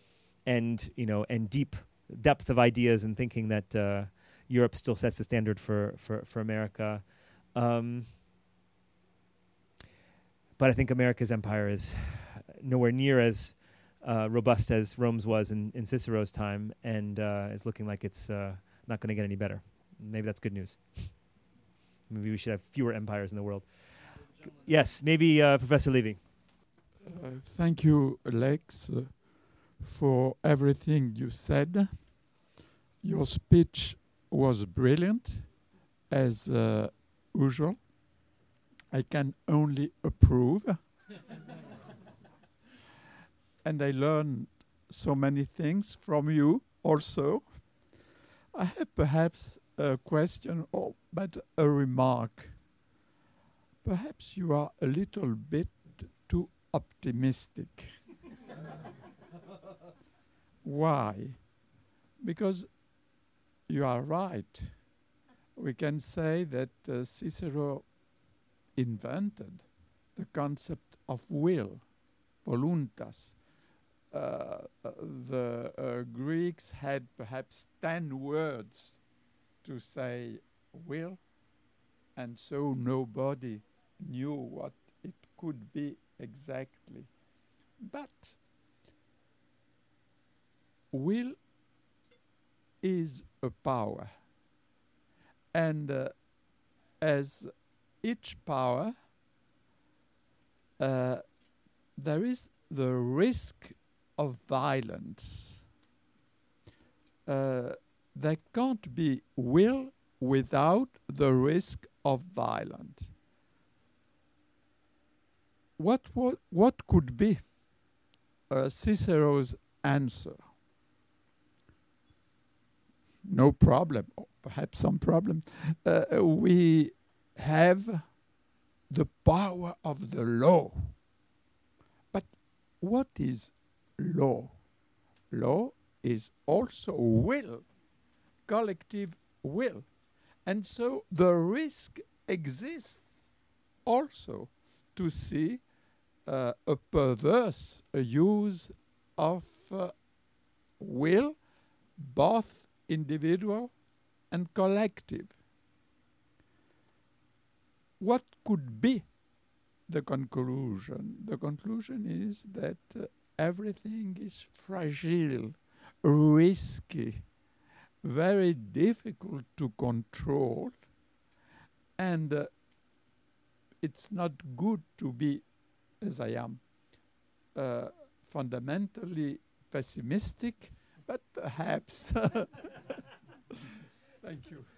deep depth of ideas and thinking that Europe still sets the standard for America. But I think America's empire is nowhere near as robust as Rome's was in Cicero's time, and it's looking like it's not going to get any better. Maybe that's good news. Maybe we should have fewer empires in the world. Yes, maybe Professor Levy. Thank you, Lex, for everything you said. Your speech was brilliant, as usual. I can only approve. And I learned so many things from you also. I have perhaps a question, but a remark. Perhaps you are a little bit too optimistic. Why? Because you are right. We can say that Cicero invented the concept of will, voluntas. The Greeks had perhaps 10 words to say will, and so nobody knew what it could be exactly. But will is a power, and as each power, there is the risk of violence. There can't be will without the risk of violence. What could be Cicero's answer? No problem, or perhaps some problem. We have the power of the law. But what is law? Law is also will, collective will. And so the risk exists also to see a perverse use of will, both individual and collective. What could be the conclusion? The conclusion is that everything is fragile, risky, very difficult to control, and it's not good to be, as I am, fundamentally pessimistic, but perhaps. Thank you.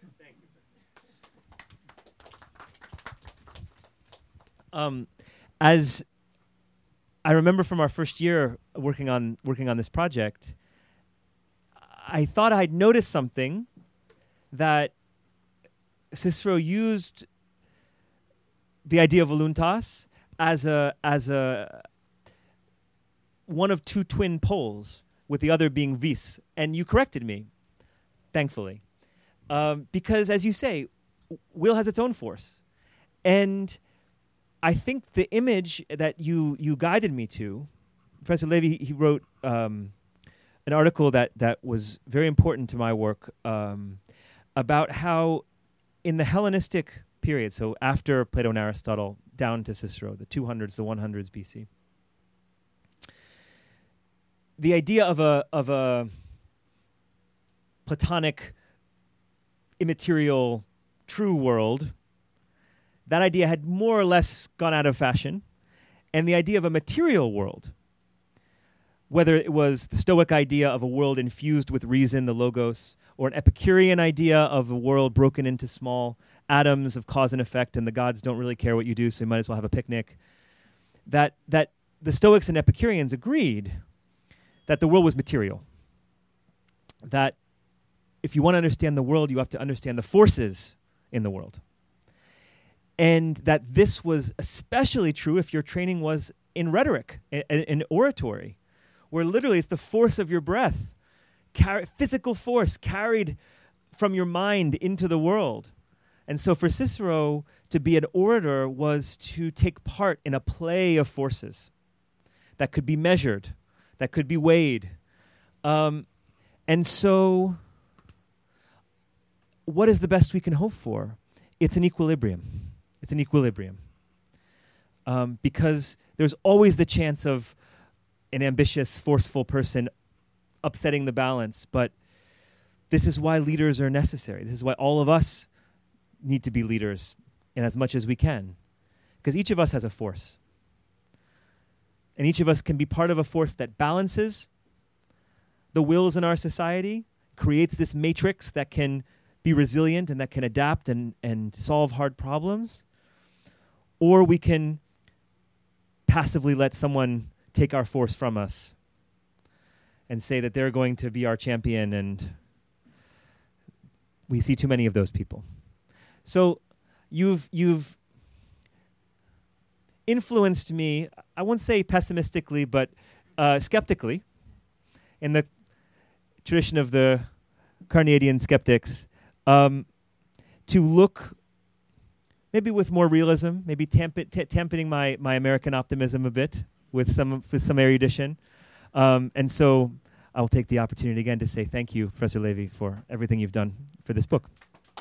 As I remember from our first year working on this project, I thought I'd noticed something, that Cicero used the idea of voluntas as a one of two twin poles, with the other being vis. And you corrected me, thankfully, because as you say, will has its own force, and I think the image that you guided me to, Professor Levy, he wrote an article that was very important to my work about how in the Hellenistic period, so after Plato and Aristotle, down to Cicero, the 200s, the 100s BC, the idea of a Platonic, immaterial, true world, that idea had more or less gone out of fashion. And the idea of a material world, whether it was the Stoic idea of a world infused with reason, the logos, or an Epicurean idea of a world broken into small atoms of cause and effect, and the gods don't really care what you do, so you might as well have a picnic, that the Stoics and Epicureans agreed that the world was material. That if you want to understand the world, you have to understand the forces in the world. And that this was especially true if your training was in rhetoric, in oratory, where literally it's the force of your breath, physical force carried from your mind into the world. And so for Cicero, to be an orator was to take part in a play of forces that could be measured, that could be weighed. And so what is the best we can hope for? It's an equilibrium. It's an equilibrium. Because there's always the chance of an ambitious, forceful person upsetting the balance. But this is why leaders are necessary. This is why all of us need to be leaders in as much as we can. Because each of us has a force. And each of us can be part of a force that balances the wills in our society, creates this matrix that can be resilient and that can adapt and solve hard problems. Or we can passively let someone take our force from us and say that they're going to be our champion, and we see too many of those people. So you've influenced me, I won't say pessimistically, but skeptically, in the tradition of the Carneadian skeptics, to look maybe with more realism, maybe tempering my American optimism a bit with some erudition. And so I'll take the opportunity again to say thank you, Professor Levy, for everything you've done for this book.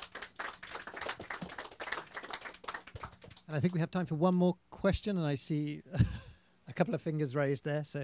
And I think we have time for one more question, and I see a couple of fingers raised there. So,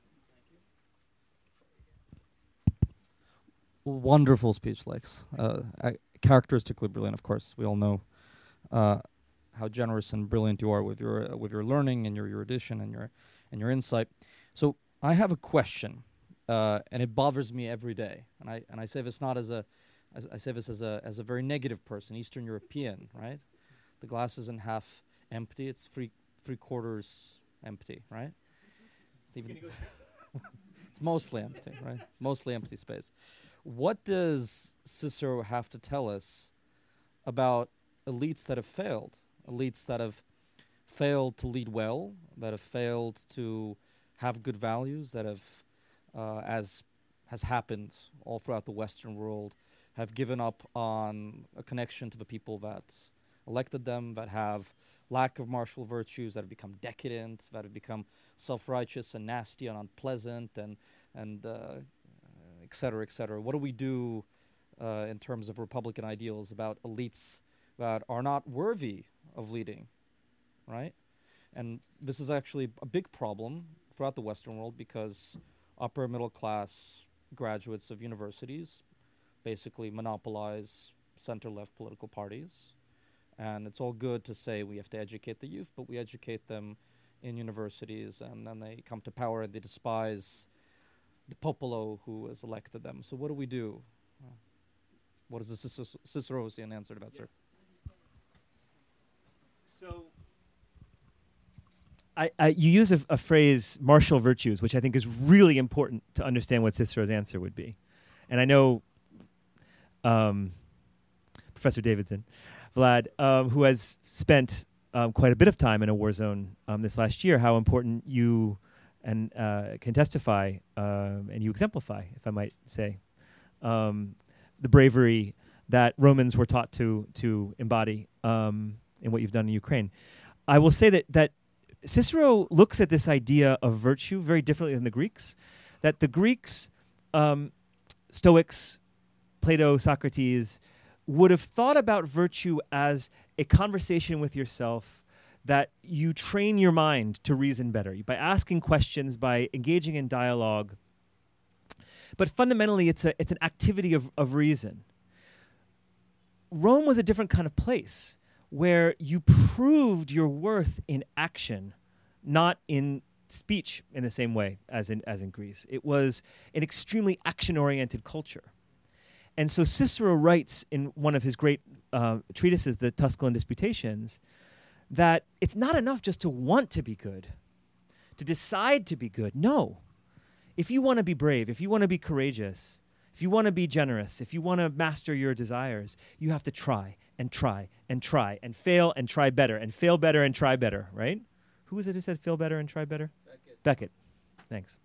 wonderful speech, Lex. Characteristically brilliant, of course. We all know how generous and brilliant you are with your learning and your erudition and your insight. So I have a question, and it bothers me every day. And I say this not as a as a very negative person, Eastern European, right? The glass isn't half empty; it's three quarters empty, right? It's even it's mostly empty, right? Mostly empty space. What does Cicero have to tell us about elites that have failed? Elites that have failed to lead well, that have failed to have good values, that have, as has happened all throughout the Western world, have given up on a connection to the people that elected them, that have lack of martial virtues, that have become decadent, that have become self-righteous and nasty and unpleasant, and et cetera, et cetera. What do we do in terms of Republican ideals about elites that are not worthy of leading, right? And this is actually a big problem throughout the Western world, because upper middle class graduates of universities basically monopolize center-left political parties. And it's all good to say we have to educate the youth, but we educate them in universities, and then they come to power and they despise the popolo who has elected them. So what do we do? What is the Ciceronian answer to that, sir? So you use a phrase, martial virtues, which I think is really important to understand what Cicero's answer would be. And I know Professor Davidson, Vlad, who has spent quite a bit of time in a war zone this last year, how important you and can testify and you exemplify, if I might say, the bravery that Romans were taught to embody in what you've done in Ukraine. I will say that Cicero looks at this idea of virtue very differently than the Greeks. That the Greeks, Stoics, Plato, Socrates, would have thought about virtue as a conversation with yourself, that you train your mind to reason better by asking questions, by engaging in dialogue. But fundamentally, it's an activity of reason. Rome was a different kind of place, where you proved your worth in action, not in speech in the same way as in Greece. It was an extremely action-oriented culture. And so Cicero writes in one of his great treatises, the Tusculan Disputations, that it's not enough just to want to be good, to decide to be good. No. If you want to be brave, if you want to be courageous, if you want to be generous, if you want to master your desires, you have to try and try and try and fail and try better and fail better and try better, right? Who was it who said fail better and try better? Beckett. Thanks.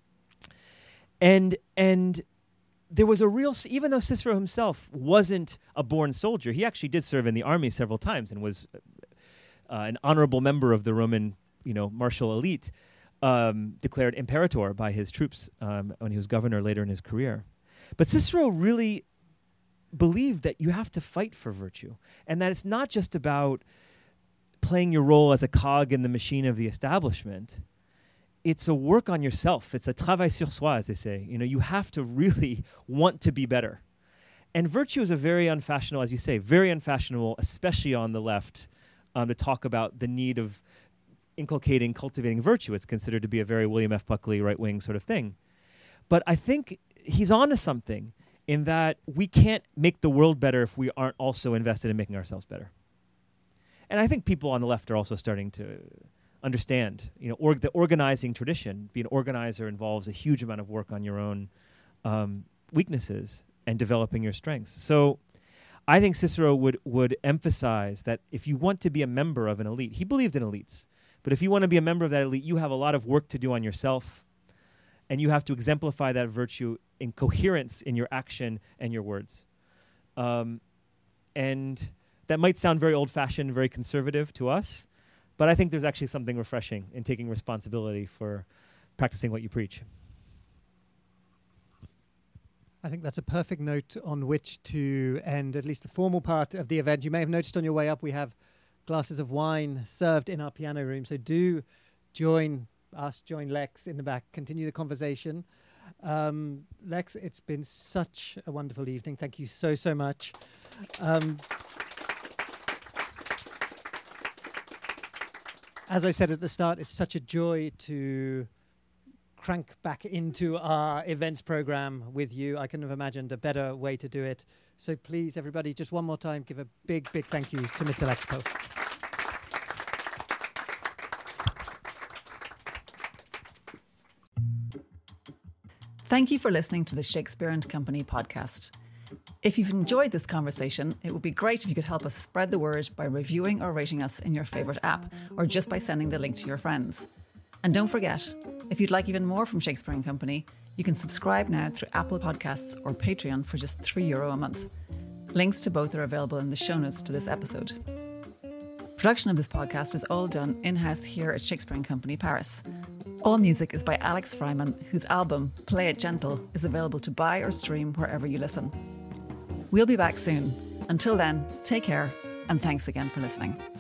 And there was a real, even though Cicero himself wasn't a born soldier, he actually did serve in the army several times and was an honorable member of the Roman, martial elite, declared imperator by his troops when he was governor later in his career. But Cicero really believed that you have to fight for virtue, and that it's not just about playing your role as a cog in the machine of the establishment. It's a work on yourself. It's a travail sur soi, as they say. You have to really want to be better. And virtue is a very unfashionable, as you say, very unfashionable, especially on the left, to talk about the need of inculcating, cultivating virtue. It's considered to be a very William F. Buckley right-wing sort of thing. But I think he's on to something in that we can't make the world better if we aren't also invested in making ourselves better. And I think people on the left are also starting to understand, the organizing tradition. Being an organizer involves a huge amount of work on your own weaknesses and developing your strengths. So I think Cicero would emphasize that if you want to be a member of an elite, he believed in elites, but if you want to be a member of that elite, you have a lot of work to do on yourself, and you have to exemplify that virtue in coherence in your action and your words. And that might sound very old-fashioned, very conservative to us, but I think there's actually something refreshing in taking responsibility for practicing what you preach. I think that's a perfect note on which to end at least the formal part of the event. You may have noticed on your way up we have glasses of wine served in our piano room, so do join us, join Lex in the back, continue the conversation. Lex, it's been such a wonderful evening. Thank you so much. As I said at the start, it's such a joy to crank back into our events program with you. I couldn't have imagined a better way to do it. So please, everybody, just one more time, give a big, big thank you to Mr. Lex Post. Thank you for listening to the Shakespeare and Company podcast. If you've enjoyed this conversation, it would be great if you could help us spread the word by reviewing or rating us in your favourite app, or just by sending the link to your friends. And don't forget, if you'd like even more from Shakespeare and Company, you can subscribe now through Apple Podcasts or Patreon for just €3 a month. Links to both are available in the show notes to this episode. Production of this podcast is all done in-house here at Shakespeare and Company Paris. All music is by Alex Fryman, whose album, Play It Gentle, is available to buy or stream wherever you listen. We'll be back soon. Until then, take care, and thanks again for listening.